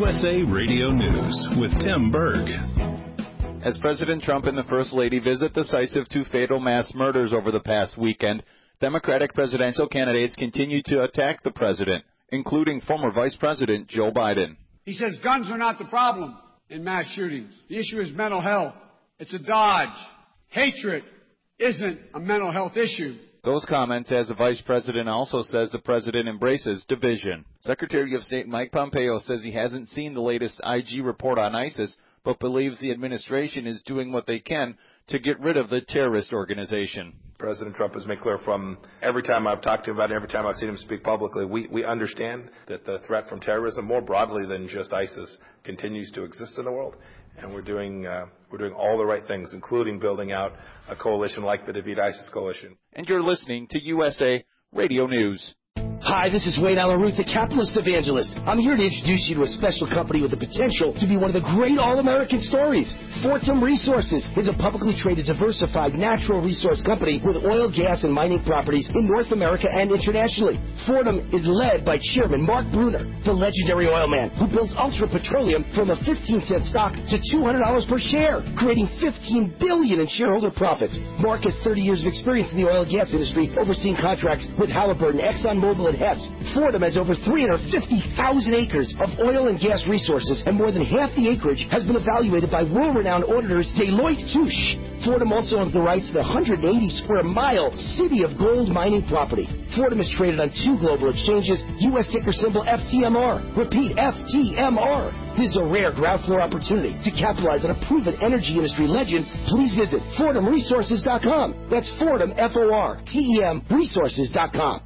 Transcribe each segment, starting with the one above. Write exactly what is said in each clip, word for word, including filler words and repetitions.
U S A Radio News with Tim Berg. As President Trump and the First Lady visit the sites of two fatal mass murders over the past weekend, Democratic presidential candidates continue to attack the president, including former Vice President Joe Biden. He says guns are not the problem in mass shootings. The issue is mental health. It's a dodge. Hatred isn't a mental health issue. Those comments as the vice president also says the president embraces division. Secretary of State Mike Pompeo says he hasn't seen the latest I G report on ISIS, but believes the administration is doing what they can to get rid of the terrorist organization. President Trump has made clear from every time I've talked to him about it, every time I've seen him speak publicly, we, we understand that the threat from terrorism, more broadly than just ISIS, continues to exist in the world. And we're doing uh, we're doing all the right things, including building out a coalition like the Defeat ISIS Coalition. And you're listening to U S A Radio News. Hi, this is Wayne Alaruth, the capitalist evangelist. I'm here to introduce you to a special company with the potential to be one of the great all-American stories. Fortum Resources is a publicly traded, diversified natural resource company with oil, gas, and mining properties in North America and internationally. Fortum is led by Chairman Mark Bruner, the legendary oil man who built Ultra Petroleum from a fifteen cent stock to two hundred dollars per share, creating fifteen billion dollars in shareholder profits. Mark has thirty years of experience in the oil and gas industry, overseeing contracts with Halliburton, ExxonMobil, and Hess. Fortum has over three hundred fifty thousand acres of oil and gas resources, and more than half the acreage has been evaluated by world-renowned auditors Deloitte Touche. Fortum also owns the rights to the one hundred eighty square mile City of Gold mining property. Fortum is traded on two global exchanges, U S ticker symbol F T M R. Repeat, F T M R. This is a rare ground floor opportunity to capitalize on a proven energy industry legend. Please visit Fortum Resources dot com. That's Fortum, F O R T E M, Resources dot com.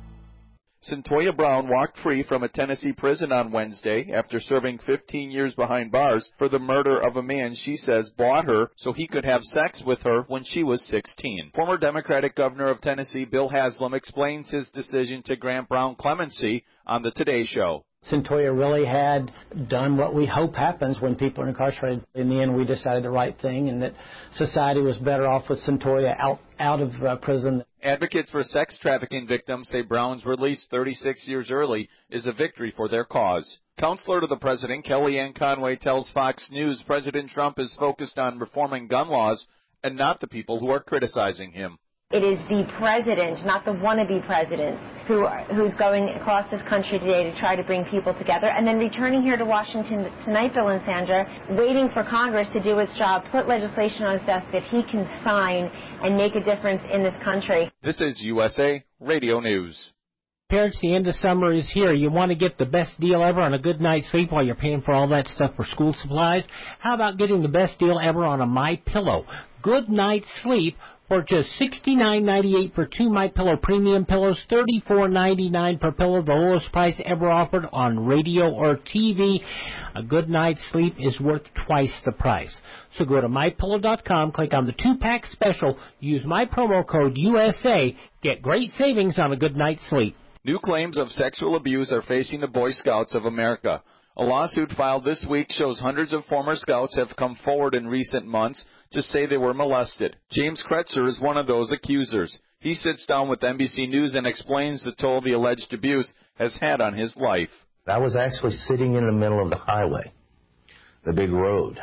Cyntoia Brown walked free from a Tennessee prison on Wednesday after serving fifteen years behind bars for the murder of a man she says bought her so he could have sex with her when she was sixteen. Former Democratic Governor of Tennessee Bill Haslam explains his decision to grant Brown clemency on the Today Show. Cyntoia really had done what we hope happens when people are incarcerated. In the end, we decided the right thing and that society was better off with Cyntoia out, out of uh, prison. Advocates for sex trafficking victims say Brown's release thirty-six years early is a victory for their cause. Counselor to the president, Kellyanne Conway, tells Fox News President Trump is focused on reforming gun laws and not the people who are criticizing him. It is the president, not the wannabe presidents, who who's going across this country today to try to bring people together and then returning here to Washington tonight, Bill and Sandra, waiting for Congress to do its job, put legislation on his desk that he can sign and make a difference in this country. This is U S A Radio News. Parents, the end of summer is here. You want to get the best deal ever on a good night's sleep while you're paying for all that stuff for school supplies? How about getting the best deal ever on a MyPillow? Good night's sleep for just sixty-nine ninety-eight for two MyPillow premium pillows, thirty-four ninety-nine per pillow, the lowest price ever offered on radio or T V. A good night's sleep is worth twice the price. So go to My Pillow dot com, click on the two-pack special, use my promo code U S A, get great savings on a good night's sleep. New claims of sexual abuse are facing the Boy Scouts of America. A lawsuit filed this week shows hundreds of former Scouts have come forward in recent months to say they were molested. James Kretzer is one of those accusers. He sits down with N B C News and explains the toll the alleged abuse has had on his life. I was actually sitting in the middle of the highway, the big road,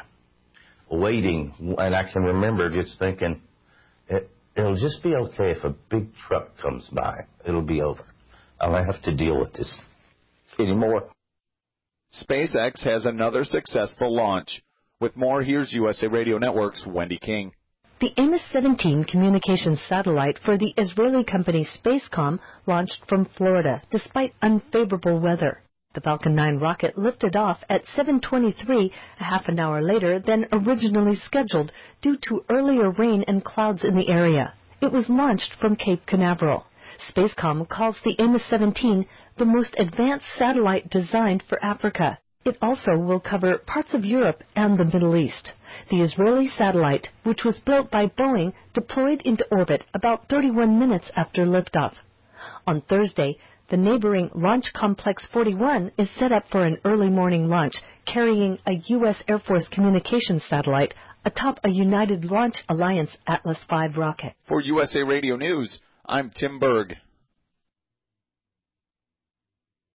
waiting, and I can remember just thinking, it, it'll just be okay if a big truck comes by. It'll be over. I don't have to deal with this anymore. SpaceX has another successful launch. With more, here's U S A Radio Network's Wendy King. The Amos seventeen communications satellite for the Israeli company Spacecom launched from Florida despite unfavorable weather. The Falcon nine rocket lifted off at seven twenty-three, a half an hour later than originally scheduled due to earlier rain and clouds in the area. It was launched from Cape Canaveral. Spacecom calls the Amos seventeen the most advanced satellite designed for Africa. It also will cover parts of Europe and the Middle East. The Israeli satellite, which was built by Boeing, deployed into orbit about thirty-one minutes after liftoff. On Thursday, the neighboring Launch Complex forty-one is set up for an early morning launch, carrying a U S Air Force communications satellite atop a United Launch Alliance Atlas five rocket. For U S A Radio News, I'm Tim Berg.